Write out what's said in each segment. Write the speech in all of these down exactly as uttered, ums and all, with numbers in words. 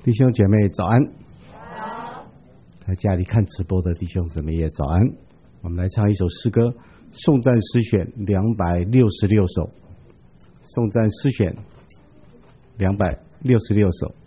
弟兄姐妹早安，在家里看直播的弟兄姊妹也早安。我们来唱一首诗歌，颂赞诗选两百六十六首，颂赞诗选两百六十六首。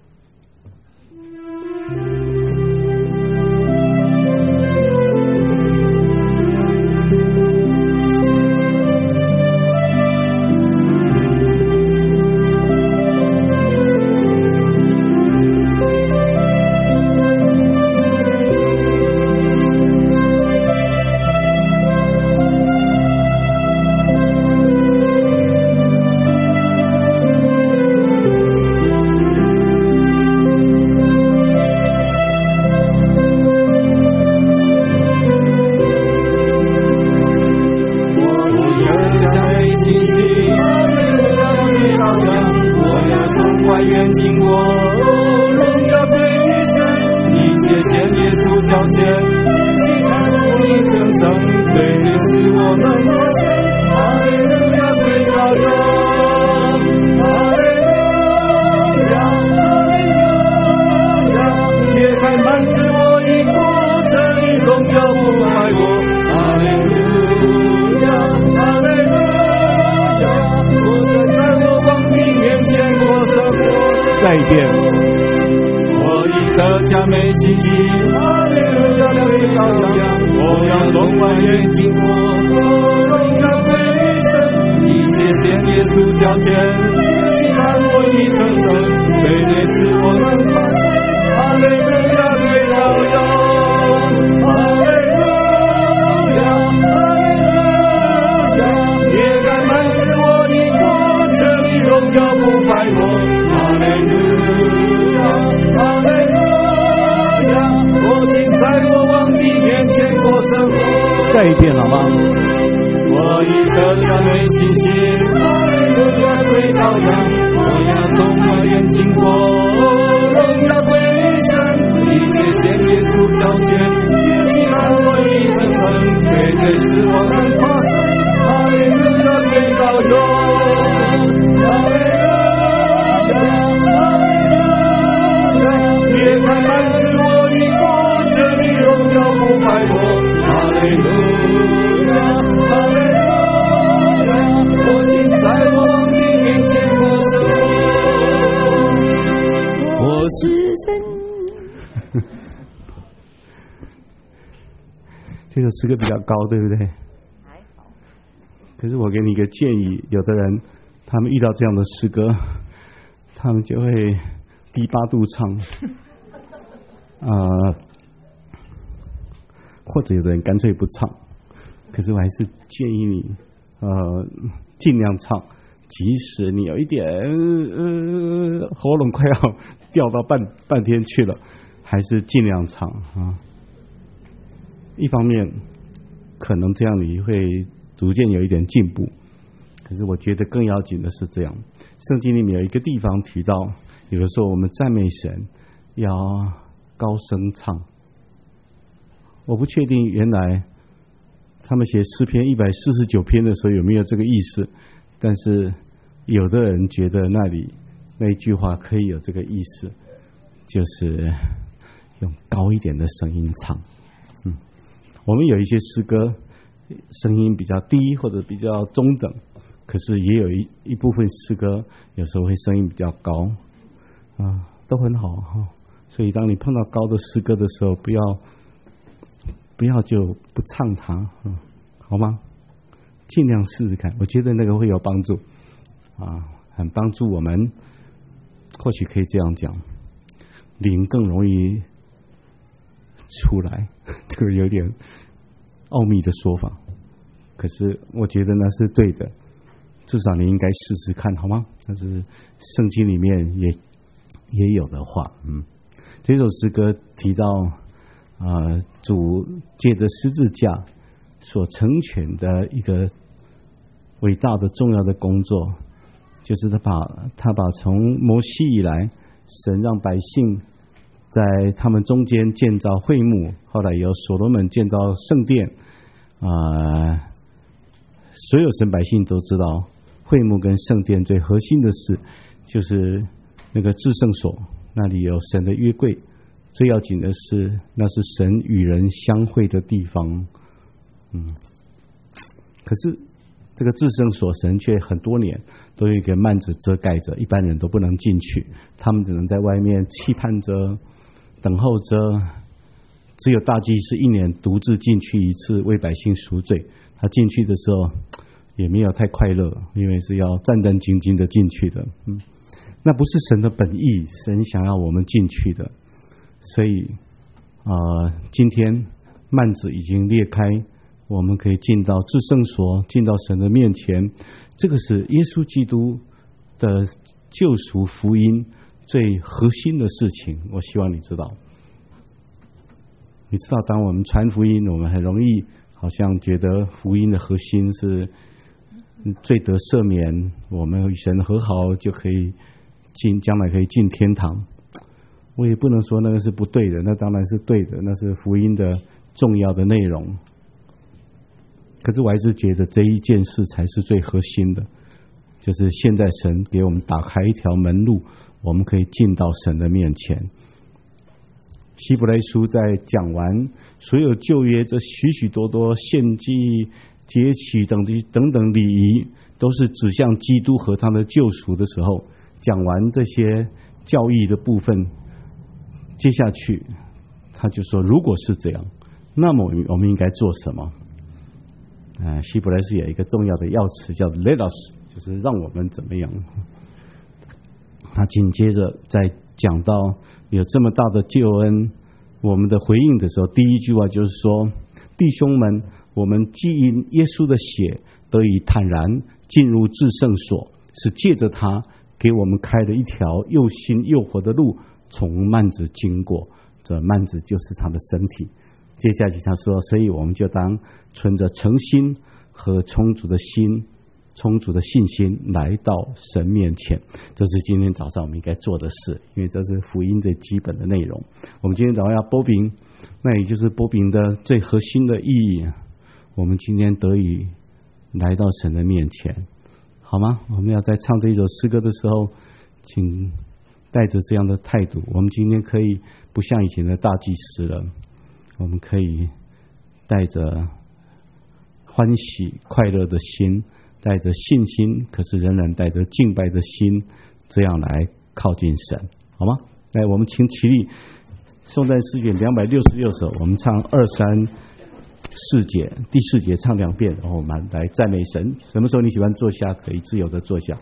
再一遍，我以得奖美信息，哈利路亚归羔羊，我要从万源经过，荣耀归于神，一切献耶稣交钱，接近看我已成神，对罪使我能发生，哈利路亚归羔羊，哈利路亚，哈利路亚，也该满足我的国，这里荣耀不败我。哈利路亚，哈利路亚，我今在我王的面前过生活。 再一遍好吗？ 我以得奖美信息，哈利路亚归羔羊，我要从万源经过，荣耀归于神，一切献耶稣交钱，接近看我已成神，对罪使我能发生，哈利路亚归羔羊，哈利路亚。也该满足我的国，这里荣耀不败我。哈利路亚，哈利路亚，我今在我王的面前过生活。我是神。 这个诗歌比较高，对不对？ 还好。 可是我给你一个建议，有的人他们遇到这样的诗歌，他们就会低八度唱。呃，或者有的人干脆不唱，可是我还是建议你，呃，尽量唱，即使你有一点呃喉咙快要掉到半半天去了，还是尽量唱啊。一方面，可能这样你会逐渐有一点进步，可是我觉得更要紧的是这样，圣经里面有一个地方提到，有的时候我们赞美神要高声唱。我不确定原来他们写诗篇一百四十九篇的时候有没有这个意思，但是有的人觉得那里那一句话可以有这个意思，就是用高一点的声音唱。嗯，我们有一些诗歌声音比较低或者比较中等，可是也有一一部分诗歌有时候会声音比较高啊，都很好哈。所以当你碰到高的诗歌的时候，不要不要就不唱它，嗯，好吗？尽量试试看，我觉得那个会有帮助啊，很帮助我们。或许可以这样讲，灵更容易出来，这个有点奥秘的说法，可是我觉得那是对的，至少你应该试试看，好吗？那是圣经里面也也有的话，嗯。这首诗歌提到，啊、呃，主借着十字架所成全的一个伟大的重要的工作，就是他把他把从摩西以来，神让百姓在他们中间建造会幕，后来由所罗门建造圣殿，啊、呃，所有神百姓都知道，会幕跟圣殿最核心的事就是那个至圣所。 那里有神的约柜，最要紧的是那是神与人相会的地方。嗯，可是这个至圣所神却很多年都有一个幔子遮盖着，一般人都不能进去，他们只能在外面期盼着等候着，只有大祭司一年独自进去一次为百姓赎罪。他进去的时候也没有太快乐，因为是要战战兢兢的进去的。嗯，那不是神的本意，神想要我们进去的。所以呃，今天幔子已经裂开，我们可以进到至圣所，进到神的面前。这个是耶稣基督的救赎福音最核心的事情，我希望你知道。你知道，当我们传福音，我们很容易好像觉得福音的核心是罪得赦免，我们与神和好就可以进，将来可以进天堂。我也不能说那个是不对的，那当然是对的，那是福音的重要的内容。可是我还是觉得这一件事才是最核心的，就是现在神给我们打开一条门路，我们可以进到神的面前。希伯来书在讲完所有旧约这许许多多献祭、节期等等等礼仪，都是指向基督和他的救赎的时候，讲完这些教义的部分，接下去他就说，如果是这样，那么我们应该做什么？呃，希伯来书有一个重要的要词叫 let us， 就是让我们怎么样。他紧接着在讲到有这么大的救恩，我们的回应的时候，第一句话就是说，弟兄们，我们既因耶稣的血得以坦然进入至圣所，是借着他给我们开了一条又新又活的路，从幔子经过，这幔子就是他的身体。接下去他说，所以我们就当存着诚心和充足的心充足的信心来到神面前。这是今天早上我们应该做的事，因为这是福音最基本的内容。我们今天早上要播饼，那也就是播饼的最核心的意义。我们今天得以来到神的面前，好吗？我们要在唱这一首诗歌的时候，请带着这样的态度。我们今天可以不像以前的大祭司了，我们可以带着欢喜快乐的心，带着信心，可是仍然带着敬拜的心，这样来靠近神，好吗？来，我们请起立，颂赞诗卷两百六十六首，我们唱二三四节，第四节唱两遍，然后我们来赞美神。什么时候你喜欢坐下，可以自由的坐下。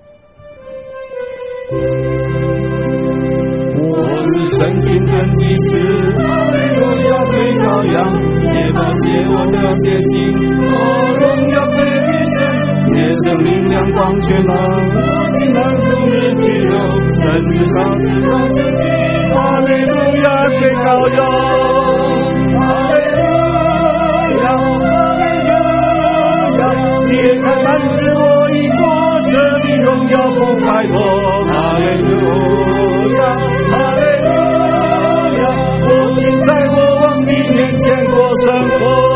我是圣经真祭司，哈利路亚归羔羊，洁白洁我的洁净，哦，荣耀归于神，接生命亮光全能，我竟然不灭巨肉，神是上至高者基，哈利路亚归羔羊，哈利路亚，哈利路亚，裂开幔子我已过，这里荣耀不败我，哈利路亚，哈利路亚，我竟在我王的面前过生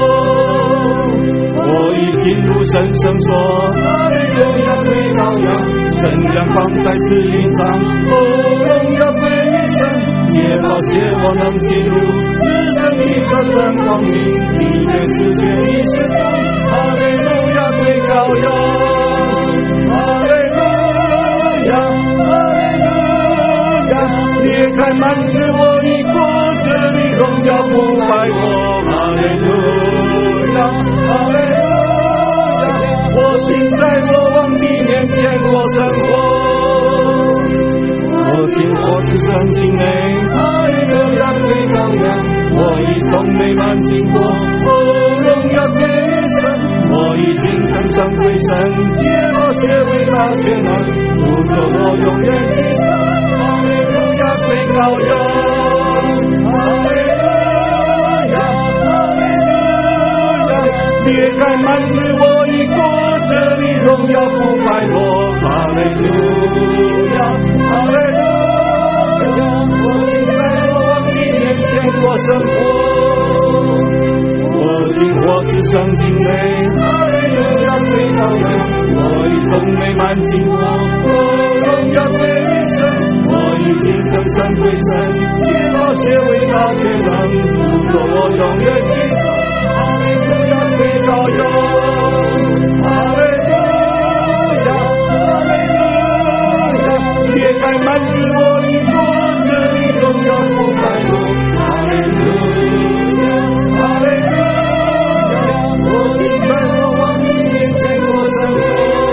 活，我已进入神圣所，哈利路亚归羔羊，神亮光在此隐藏，哦，荣耀归于神，洁宝血我能进入，至圣的可真光明，你却是绝一生，哈利路亚归羔羊，哈利路亚，哈利路亚，裂开幔子我已过，这里荣耀不败我，哈利路亚，哈利路亚，我竟在我王的面前过生活，我今活是圣经内，哈利路亚归羔羊，我已从美满经过，哦，荣耀归于神，我已经登上归神，洁宝血为他全能，主做我永远的神，哈利路亚归羔羊，哈利路亚，哈利路亚，裂开幔子我已过，这里荣耀不败我，哈利路亚，哈利路亚，我竟在我王的面前过生活，我今活至圣经内，哈利利路亚归到人，我已从美满经过，荣耀归于神，我已经成神归神，借宝血为大决能，做我永远居所。哈利路亚归到人，哈利路亚，哈利路亚，撇开满足我的国，这里荣耀不败落。哈利路亚，哈利路亚，我敬拜我往你面前过生活。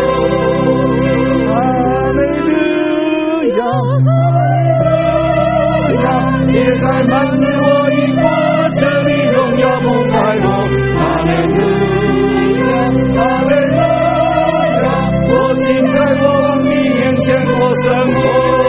哈利路亚，哈利路亚，撇开满足我的国，这里荣耀不败落。哈利路亚，哈利路亚，我敬拜我往你面前过生活。